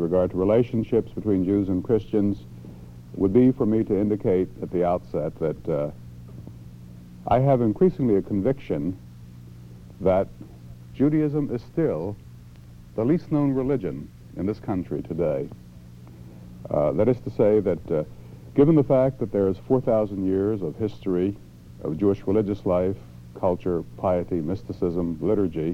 regard to relationships between Jews and Christians would be for me to indicate at the outset that I have increasingly a conviction that Judaism is still the least known religion in this country today. That is to say that given the fact that there is 4,000 years of history of Jewish religious life, culture, piety, mysticism, liturgy,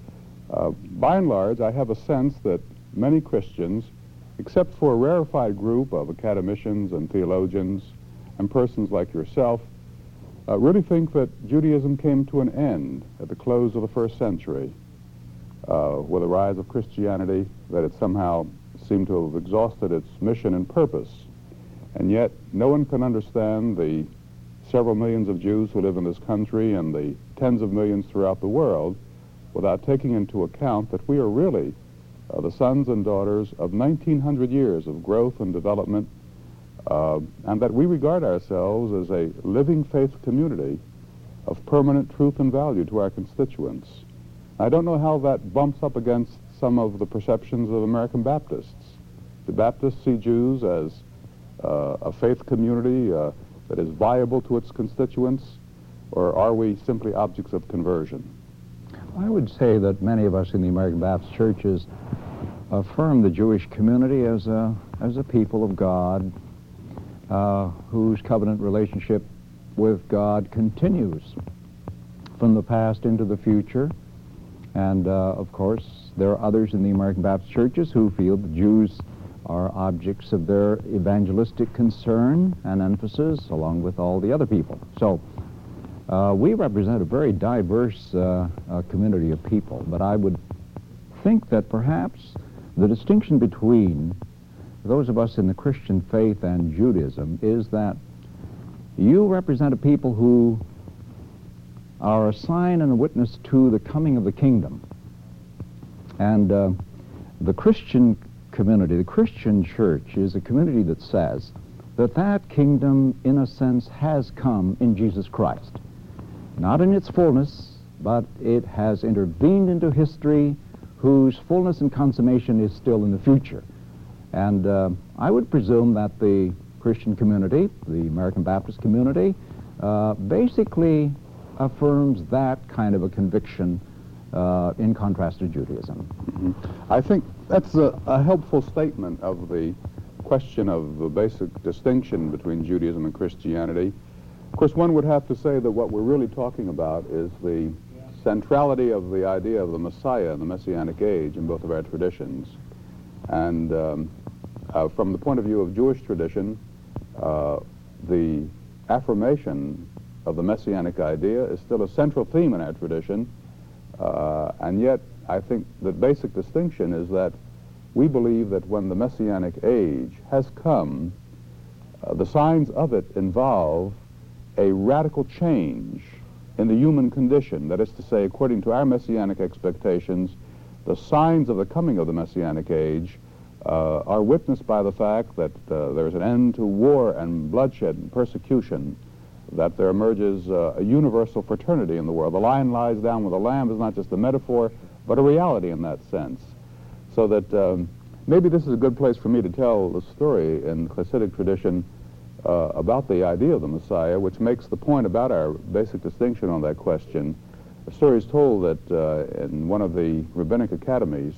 by and large, I have a sense that many Christians, except for a rarefied group of academicians and theologians and persons like yourself, really think that Judaism came to an end at the close of the first century with the rise of Christianity, that it somehow seemed to have exhausted its mission and purpose. And yet, no one can understand the several millions of Jews who live in this country and the tens of millions throughout the world without taking into account that we are really the sons and daughters of 1,900 years of growth and development, and that we regard ourselves as a living faith community of permanent truth and value to our constituents. I don't know how that bumps up against some of the perceptions of American Baptists. Do Baptists see Jews as a faith community that is viable to its constituents, or are we simply objects of conversion? I would say that many of us in the American Baptist churches affirm the Jewish community as a people of God whose covenant relationship with God continues from the past into the future. And of course, there are others in the American Baptist churches who feel the Jews are objects of their evangelistic concern and emphasis, along with all the other people. So we represent a very diverse community of people, but I would think that perhaps the distinction between those of us in the Christian faith and Judaism is that you represent a people who are a sign and a witness to the coming of the kingdom. And the Christian community, the Christian church, is a community that says that that kingdom, in a sense, has come in Jesus Christ. Not in its fullness, but it has intervened into history whose fullness and consummation is still in the future. And I would presume that the Christian community, the American Baptist community, basically affirms that kind of a conviction in contrast to Judaism. Mm-hmm. I think that's a helpful statement of the question of the basic distinction between Judaism and Christianity. Of course, one would have to say that what we're really talking about is the centrality of the idea of the Messiah and the Messianic age in both of our traditions. And from the point of view of Jewish tradition, the affirmation of the Messianic idea is still a central theme in our tradition, and yet I think the basic distinction is that we believe that when the Messianic age has come, the signs of it involve a radical change in the human condition. That is to say, according to our Messianic expectations, the signs of the coming of the Messianic age are witnessed by the fact that there is an end to war and bloodshed and persecution, that there emerges a universal fraternity in the world. The lion lies down with the lamb is not just a metaphor, but a reality in that sense. So that maybe this is a good place for me to tell the story in Hasidic tradition about the idea of the Messiah, which makes the point about our basic distinction on that question. The story is told that in one of the rabbinic academies,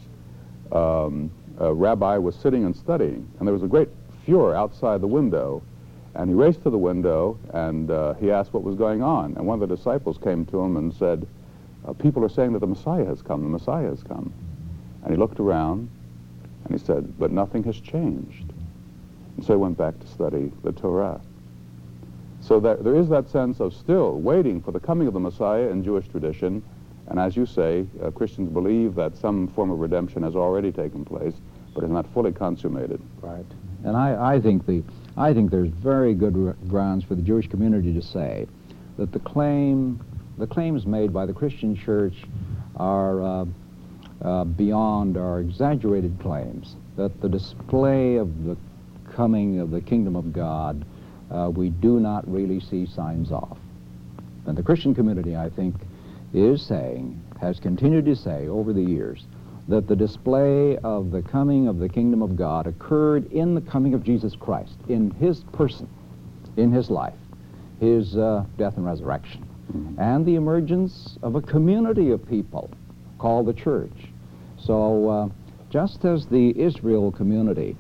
a rabbi was sitting and studying, and there was a great furor outside the window. And he raced to the window, and he asked what was going on. And one of the disciples came to him and said, people are saying that the Messiah has come, the Messiah has come. And he looked around, and he said, but nothing has changed. And so he went back to study the Torah. So there is that sense of still waiting for the coming of the Messiah in Jewish tradition. And as you say, Christians believe that some form of redemption has already taken place, but is not fully consummated. Right. And I think there's very good grounds for the Jewish community to say that the claims made by the Christian church are beyond our exaggerated claims, that the display of the coming of the kingdom of God we do not really see signs of. And the Christian community, I think, has continued to say over the years that the display of the coming of the kingdom of God occurred in the coming of Jesus Christ, in his person, in his life, his death and resurrection, and the emergence of a community of people called the church. So just as the Israel community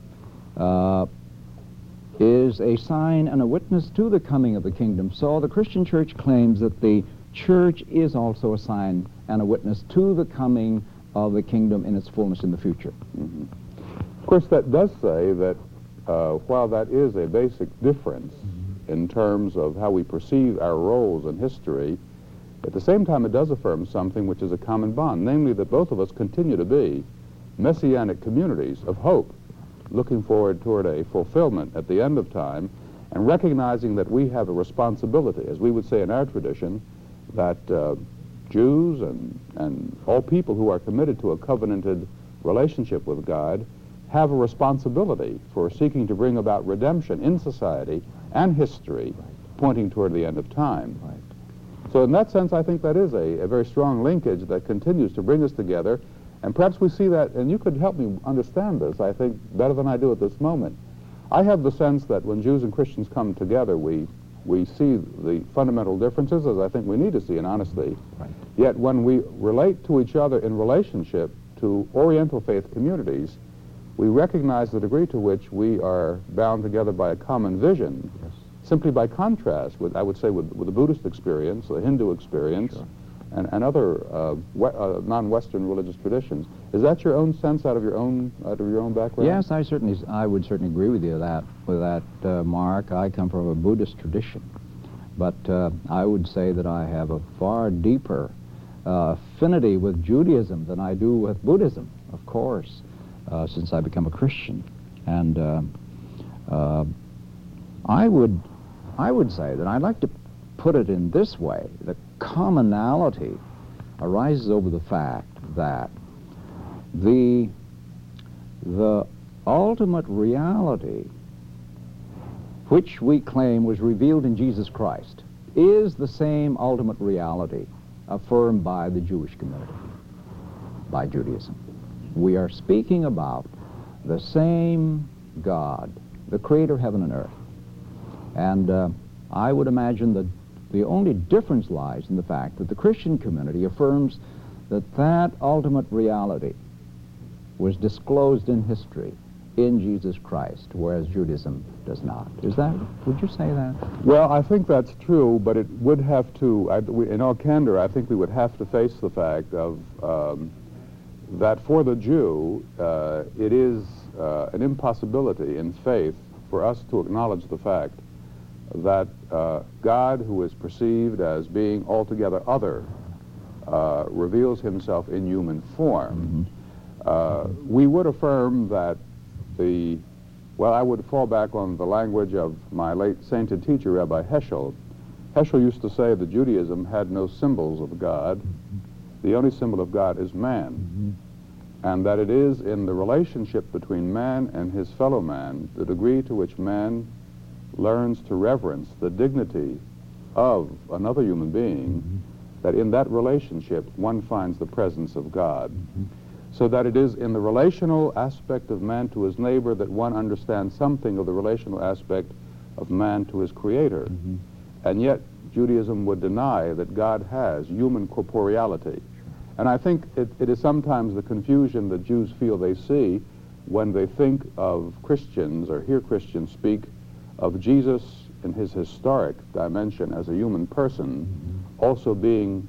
is a sign and a witness to the coming of the kingdom, so the Christian church claims that the church is also a sign and a witness to the coming of the kingdom in its fullness in the future. Of course, that does say that while that is a basic difference in terms of how we perceive our roles in history, at the same time it does affirm something which is a common bond, namely that both of us continue to be messianic communities of hope, looking forward toward a fulfillment at the end of time, and recognizing that we have a responsibility, as we would say in our tradition, that Jews and all people who are committed to a covenanted relationship with God have a responsibility for seeking to bring about redemption in society and history, pointing toward the end of time. So in that sense, I think that is a very strong linkage that continues to bring us together. And perhaps we see that, and you could help me understand this, I think, better than I do at this moment. I have the sense that when Jews and Christians come together, we see the fundamental differences, as I think we need to see in honesty. Yet when we relate to each other in relationship to Oriental faith communities, we recognize the degree to which we are bound together by a common vision, simply by contrast with, I would say, with the Buddhist experience, the Hindu experience, and other non-Western religious traditions. Is that your own sense out of your own background? Yes, I would certainly agree with you with that, Mark. I come from a Buddhist tradition, but I would say that I have a far deeper affinity with Judaism than I do with Buddhism, of course, since I become a Christian. And I would say that I'd like to put it in this way: the commonality arises over the fact that the ultimate reality which we claim was revealed in Jesus Christ is the same ultimate reality affirmed by the Jewish community, by Judaism. We are speaking about the same God, the creator of heaven and earth. And I would imagine that the only difference lies in the fact that the Christian community affirms that that ultimate reality was disclosed in history in Jesus Christ, whereas Judaism does not. Would you say that? Well, I think that's true, but it would have to, in all candor, I think we would have to face the fact of that for the Jew, it is an impossibility in faith for us to acknowledge the fact that God, who is perceived as being altogether other, reveals himself in human form. We would affirm that I would fall back on the language of my late sainted teacher, Rabbi Heschel. Heschel used to say that Judaism had no symbols of God. The only symbol of God is man. And that it is in the relationship between man and his fellow man, the degree to which man learns to reverence the dignity of another human being, that in that relationship one finds the presence of God. So that it is in the relational aspect of man to his neighbor that one understands something of the relational aspect of man to his creator. And yet Judaism would deny that God has human corporeality. And I think it is sometimes the confusion that Jews feel they see when they think of Christians or hear Christians speak of Jesus in his historic dimension as a human person, also being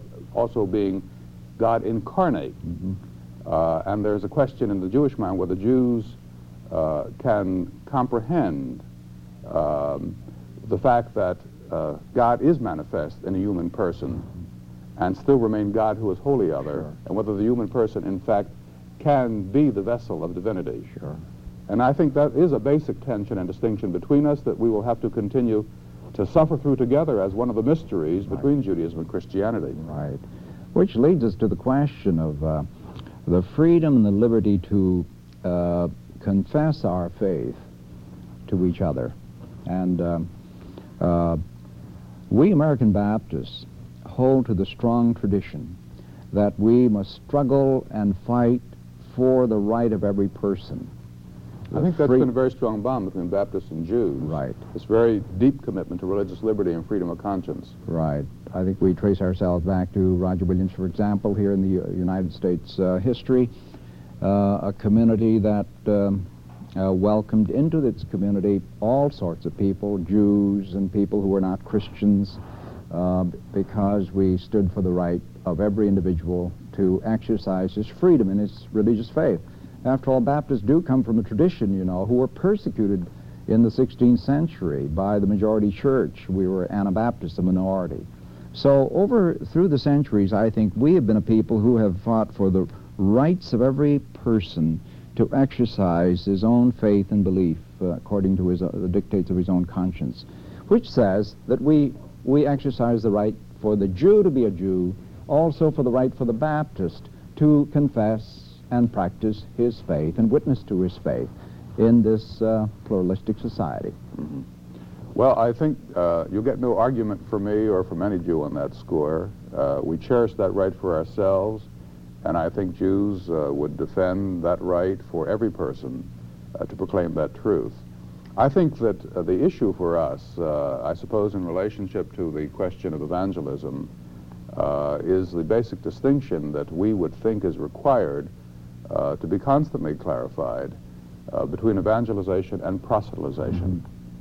God incarnate. And there's a question in the Jewish mind whether Jews can comprehend the fact that God is manifest in a human person and still remain God who is wholly other, and whether the human person, in fact, can be the vessel of divinity. And I think that is a basic tension and distinction between us that we will have to continue to suffer through together as one of the mysteries between Judaism and Christianity. Right. Which leads us to the question of the freedom and the liberty to confess our faith to each other. And we American Baptists hold to the strong tradition that we must struggle and fight for the right of every person. I think that's been a very strong bond between Baptists and Jews. Right. This very deep commitment to religious liberty and freedom of conscience. Right. I think we trace ourselves back to Roger Williams, for example, here in the United States history, a community that welcomed into its community all sorts of people, Jews and people who were not Christians, because we stood for the right of every individual to exercise his freedom in his religious faith. After all, Baptists do come from a tradition, you know, who were persecuted in the 16th century by the majority church. We were Anabaptists, a minority. So through the centuries, I think we have been a people who have fought for the rights of every person to exercise his own faith and belief according to the dictates of his own conscience, which says that we exercise the right for the Jew to be a Jew, also for the right for the Baptist to confess and practice his faith and witness to his faith in this pluralistic society. Mm-hmm. Well, I think you'll get no argument from me or from any Jew on that score. We cherish that right for ourselves, and I think Jews would defend that right for every person to proclaim that truth. I think that the issue for us, I suppose in relationship to the question of evangelism, is the basic distinction that we would think is required to be constantly clarified between evangelization and proselytization.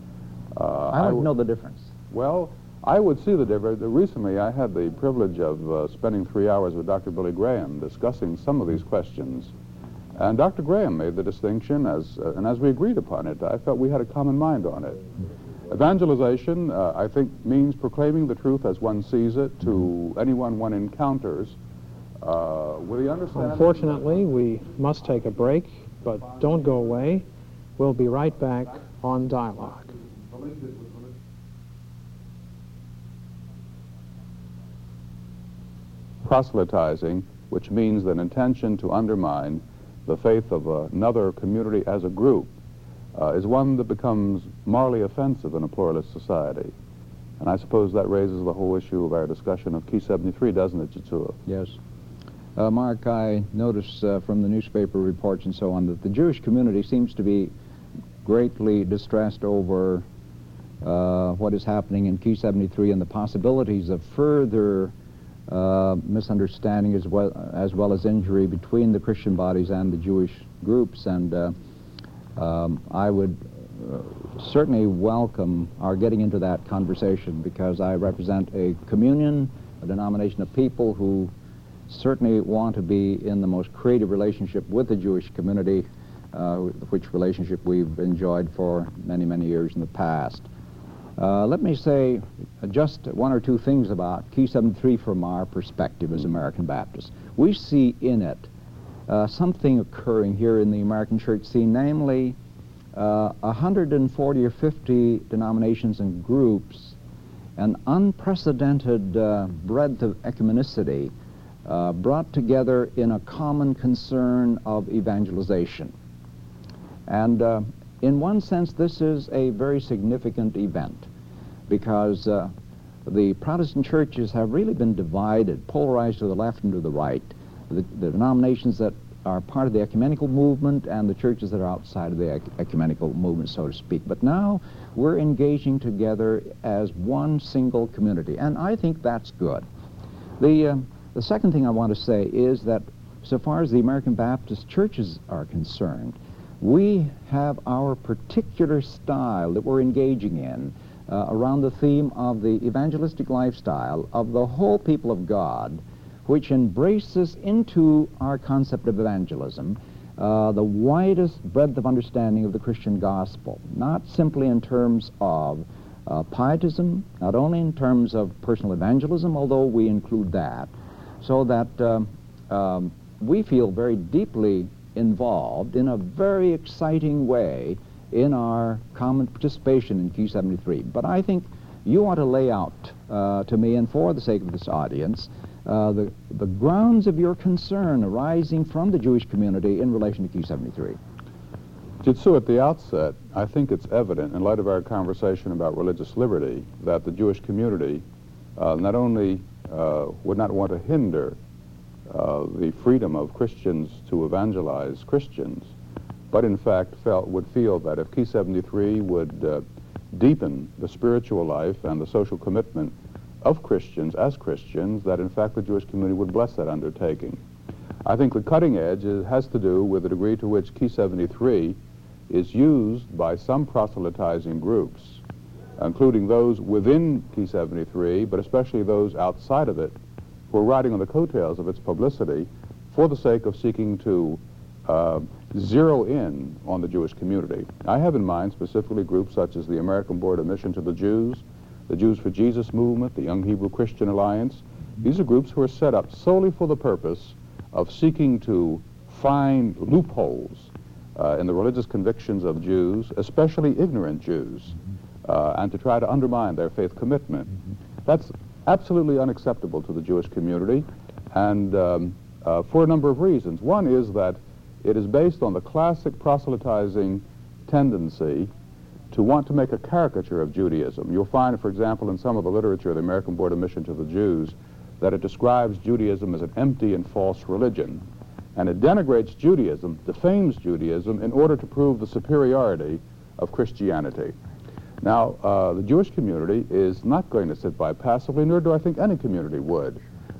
I don't know the difference. Well, I would see the difference. Recently, I had the privilege of spending 3 hours with Dr. Billy Graham discussing some of these questions. And Dr. Graham made the distinction, and as we agreed upon it, I felt we had a common mind on it. Evangelization, I think, means proclaiming the truth as one sees it to anyone one encounters with the understanding... Unfortunately, we must take a break, but don't go away. We'll be right back on Dialogue. Proselytizing, which means an intention to undermine the faith of another community as a group, is one that becomes morally offensive in a pluralist society. And I suppose that raises the whole issue of our discussion of Key 73, doesn't it, Jitsua? Yes. Mark, I notice from the newspaper reports and so on that the Jewish community seems to be greatly distressed over what is happening in Key 73 and the possibilities of further misunderstanding as well as injury between the Christian bodies and the Jewish groups. And I would certainly welcome our getting into that conversation, because I represent a communion, a denomination of people who certainly want to be in the most creative relationship with the Jewish community, which relationship we've enjoyed for many, many years in the past. Let me say just one or two things about Key 73 from our perspective as American Baptists. We see in it something occurring here in the American church scene, namely 140 or 50 denominations and groups, an unprecedented breadth of ecumenicity brought together in a common concern of evangelization. And in one sense, this is a very significant event, because the Protestant churches have really been divided, polarized to the left and to the right. The denominations that are part of the ecumenical movement and the churches that are outside of the ecumenical movement, so to speak. But now we're engaging together as one single community, and I think that's good. The second thing I want to say is that so far as the American Baptist churches are concerned, we have our particular style that we're engaging in around the theme of the evangelistic lifestyle of the whole people of God, which embraces into our concept of evangelism the widest breadth of understanding of the Christian gospel, not simply in terms of pietism, not only in terms of personal evangelism, although we include that, so that we feel very deeply involved in a very exciting way in our common participation in Key 73. But I think you want to lay out to me, and for the sake of this audience, the grounds of your concern arising from the Jewish community in relation to Key 73. Jitsu, at the outset, I think it's evident, in light of our conversation about religious liberty, that the Jewish community not only would not want to hinder the freedom of Christians to evangelize Christians, but in fact would feel that if Key 73 would deepen the spiritual life and the social commitment of Christians as Christians, that in fact the Jewish community would bless that undertaking. I think the cutting edge has to do with the degree to which Key 73 is used by some proselytizing groups, including those within Key 73, but especially those outside of it, who are riding on the coattails of its publicity for the sake of seeking to zero in on the Jewish community. I have in mind specifically groups such as the American Board of Mission to the Jews, the Jews for Jesus movement, the Young Hebrew Christian Alliance. These are groups who are set up solely for the purpose of seeking to find loopholes in the religious convictions of Jews, especially ignorant Jews, and to try to undermine their faith commitment. That's absolutely unacceptable to the Jewish community, and for a number of reasons. One is that it is based on the classic proselytizing tendency to want to make a caricature of Judaism. You'll find, for example, in some of the literature of the American Board of Mission to the Jews, that it describes Judaism as an empty and false religion. And it denigrates Judaism, defames Judaism, in order to prove the superiority of Christianity. Now, the Jewish community is not going to sit by passively, nor do I think any community would,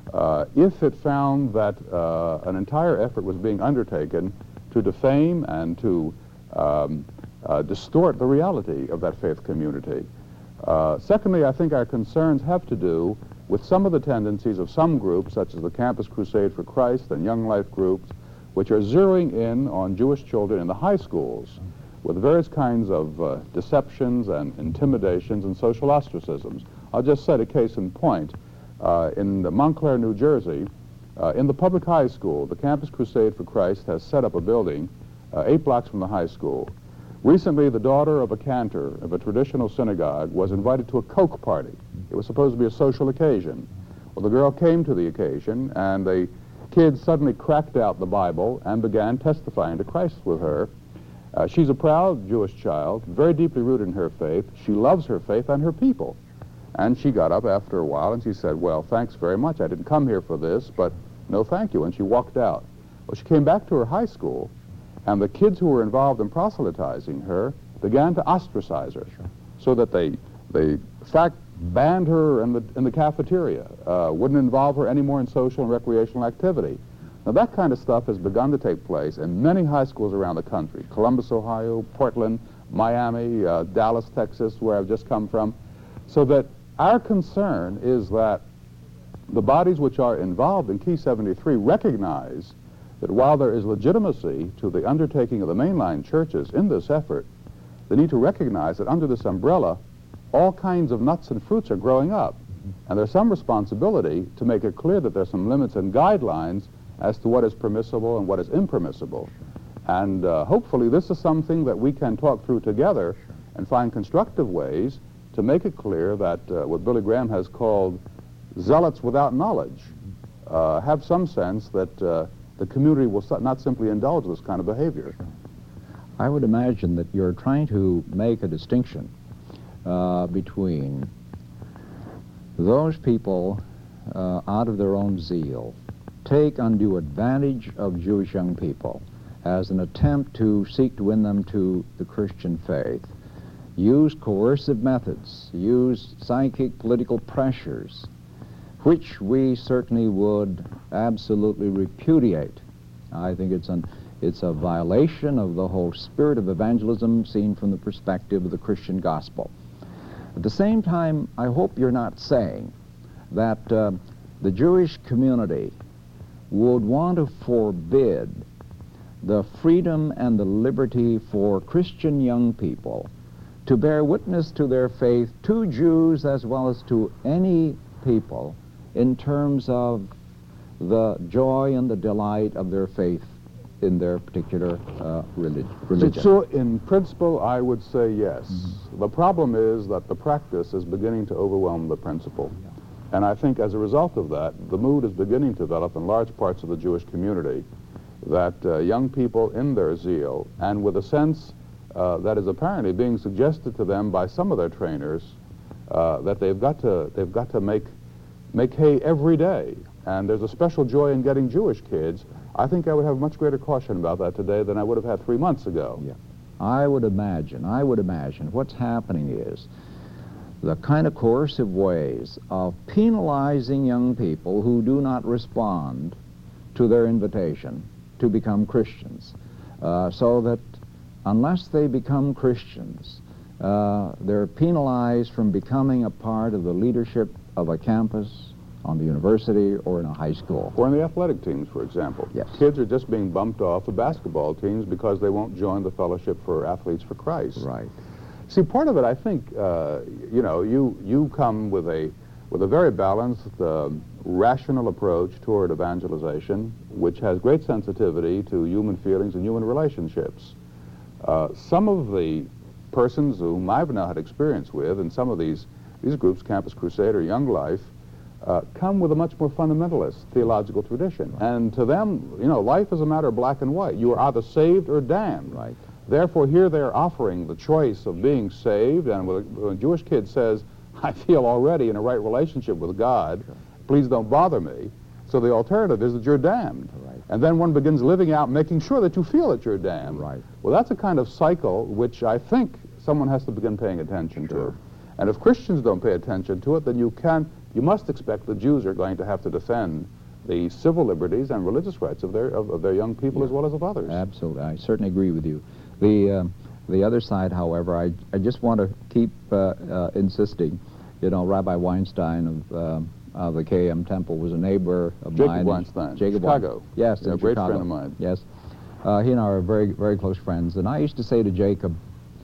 if it found that an entire effort was being undertaken to defame and to distort the reality of that faith community. Secondly, I think our concerns have to do with some of the tendencies of some groups, such as the Campus Crusade for Christ and Young Life groups, which are zeroing in on Jewish children in the high schools with various kinds of deceptions and intimidations and social ostracisms. I'll just cite a case in point. In Montclair, New Jersey, in the public high school, the Campus Crusade for Christ has set up a building 8 blocks from the high school. Recently, the daughter of a cantor of a traditional synagogue was invited to a Coke party. It was supposed to be a social occasion. Well, the girl came to the occasion, and the kids suddenly cracked out the Bible and began testifying to Christ with her. She's a proud Jewish child, very deeply rooted in her faith. She loves her faith and her people. And she got up after a while and she said, well, thanks very much. I didn't come here for this, but no thank you. And she walked out. Well, she came back to her high school, and the kids who were involved in proselytizing her began to ostracize her, so that they in fact, banned her in the cafeteria, wouldn't involve her anymore in social and recreational activity. Now, that kind of stuff has begun to take place in many high schools around the country. Columbus, Ohio, Portland, Miami, Dallas, Texas, where I've just come from. So that our concern is that the bodies which are involved in Key 73 recognize that while there is legitimacy to the undertaking of the mainline churches in this effort, they need to recognize that under this umbrella, all kinds of nuts and fruits are growing up. And there's some responsibility to make it clear that there's some limits and guidelines as to what is permissible and what is impermissible. And hopefully this is something that we can talk through together and find constructive ways to make it clear that what Billy Graham has called zealots without knowledge have some sense that the community will not simply indulge this kind of behavior. I would imagine that you're trying to make a distinction between those people out of their own zeal take undue advantage of Jewish young people as an attempt to seek to win them to the Christian faith, use coercive methods, use psychic political pressures, which we certainly would absolutely repudiate. I think it's a violation of the whole spirit of evangelism seen from the perspective of the Christian gospel. At the same time, I hope you're not saying that the Jewish community would want to forbid the freedom and the liberty for Christian young people to bear witness to their faith to Jews as well as to any people in terms of the joy and the delight of their faith in their particular religion. So in principle, I would say yes. Mm-hmm. The problem is that the practice is beginning to overwhelm the principle. Yeah. And I think as a result of that, the mood is beginning to develop in large parts of the Jewish community that young people in their zeal and with a sense that is apparently being suggested to them by some of their trainers that they've got to make hay every day and there's a special joy in getting Jewish kids, I think I would have much greater caution about that today than I would have had 3 months ago. Yeah. I would imagine what's happening is the kind of coercive ways of penalizing young people who do not respond to their invitation to become Christians, so that unless they become Christians, they're penalized from becoming a part of the leadership of a campus, on the university, or in a high school. Or in the athletic teams, for example. Yes. Kids are just being bumped off the basketball teams because they won't join the Fellowship for Athletes for Christ. Right. See, part of it, I think, you come with a very balanced, rational approach toward evangelization, which has great sensitivity to human feelings and human relationships. Some of the persons whom I've now had experience with in some of these groups, Campus Crusade or Young Life, come with a much more fundamentalist theological tradition. Right. And to them, life is a matter of black and white. You are either saved or damned. Right. Therefore, here they're offering the choice of being saved, and when a Jewish kid says, I feel already in a right relationship with God, sure, please don't bother me. So the alternative is that you're damned. Right. And then one begins living out, making sure that you feel that you're damned. Right. Well, that's a kind of cycle which I think someone has to begin paying attention Sure. to. And if Christians don't pay attention to it, then you must expect the Jews are going to have to defend the civil liberties and religious rights of their young people, Yeah. as well as of others. Absolutely. I certainly agree with you. The other side, however, I just want to keep insisting. Rabbi Weinstein of the KM Temple was a neighbor of Jacob mine. Weinstein, Jacob Chicago. Yes, a in great Chicago. friend of mine. Yes. He and I are very, very close friends. And I used to say to Jacob,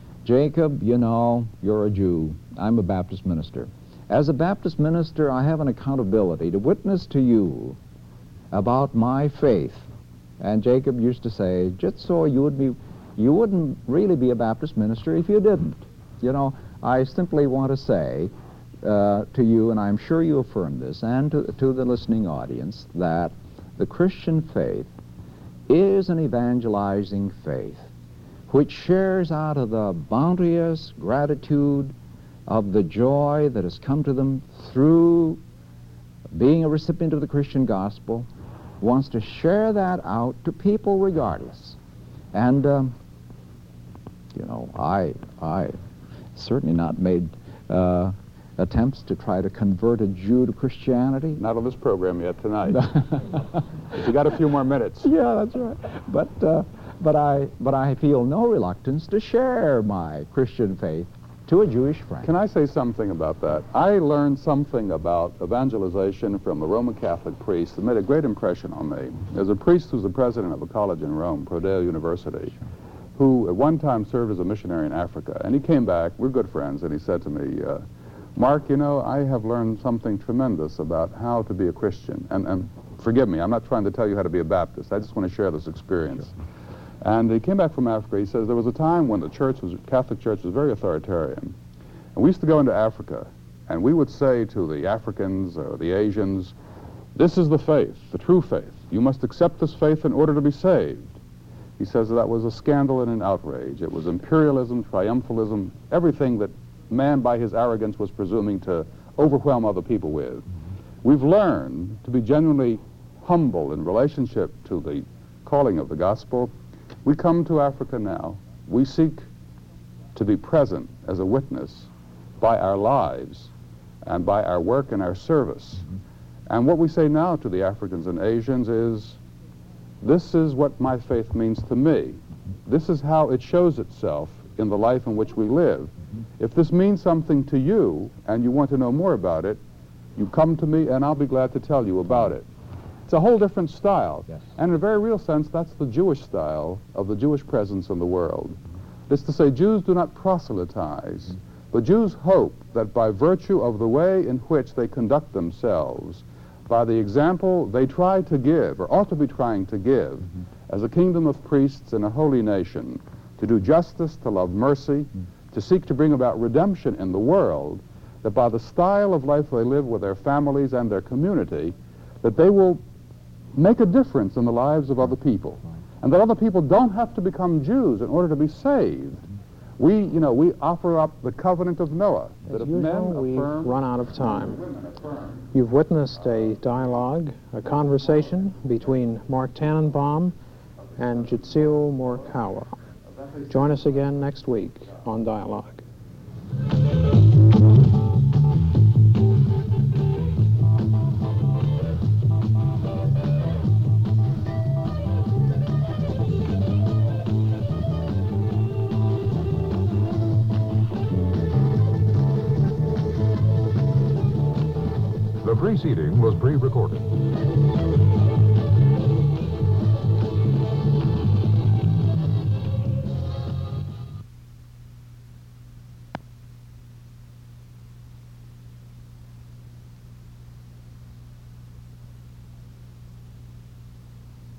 you're a Jew. I'm a Baptist minister. As a Baptist minister, I have an accountability to witness to you about my faith. And Jacob used to say, just so you wouldn't really be a Baptist minister if you didn't. I simply want to say to you, and I'm sure you affirm this, and to the listening audience, that the Christian faith is an evangelizing faith which shares out of the bounteous gratitude of the joy that has come to them through being a recipient of the Christian gospel, wants to share that out to people regardless. And, I certainly not made attempts to try to convert a Jew to Christianity. Not on this program yet tonight. You got a few more minutes. Yeah, that's right. But I feel no reluctance to share my Christian faith to a Jewish friend. Can I say something about that? I learned something about evangelization from a Roman Catholic priest that made a great impression on me. There's a priest who's the president of a college in Rome, Prodeo University, who at one time served as a missionary in Africa. And he came back, we're good friends, and he said to me, Mark, I have learned something tremendous about how to be a Christian. And forgive me, I'm not trying to tell you how to be a Baptist. I just want to share this experience. Sure. And he came back from Africa. He says there was a time when the Catholic Church was very authoritarian. And we used to go into Africa, and we would say to the Africans or the Asians, this is the faith, the true faith. You must accept this faith in order to be saved. He says that was a scandal and an outrage. It was imperialism, triumphalism, everything that man by his arrogance was presuming to overwhelm other people with. We've learned to be genuinely humble in relationship to the calling of the gospel. We come to Africa now. We seek to be present as a witness by our lives and by our work and our service. And what we say now to the Africans and Asians is, this is what my faith means to me. This is how it shows itself in the life in which we live. If this means something to you and you want to know more about it, you come to me and I'll be glad to tell you about it. It's a whole different style. Yes. And in a very real sense, that's the Jewish style of the Jewish presence in the world. It's to say Jews do not proselytize, but Jews hope that by virtue of the way in which they conduct themselves, by the example they try to give, or ought to be trying to give, as a kingdom of priests and a holy nation, to do justice, to love mercy, to seek to bring about redemption in the world, that by the style of life they live with their families and their community, that they will make a difference in the lives of other people. And that other people don't have to become Jews in order to be saved, we offer up the covenant of Noah. As That if usual, men we've affirm, run out of time. women affirm. You've witnessed a dialogue, a conversation between Mark Tannenbaum and Jitsio Morikawa. Join us again next week on Dialogue. The preceding was pre-recorded.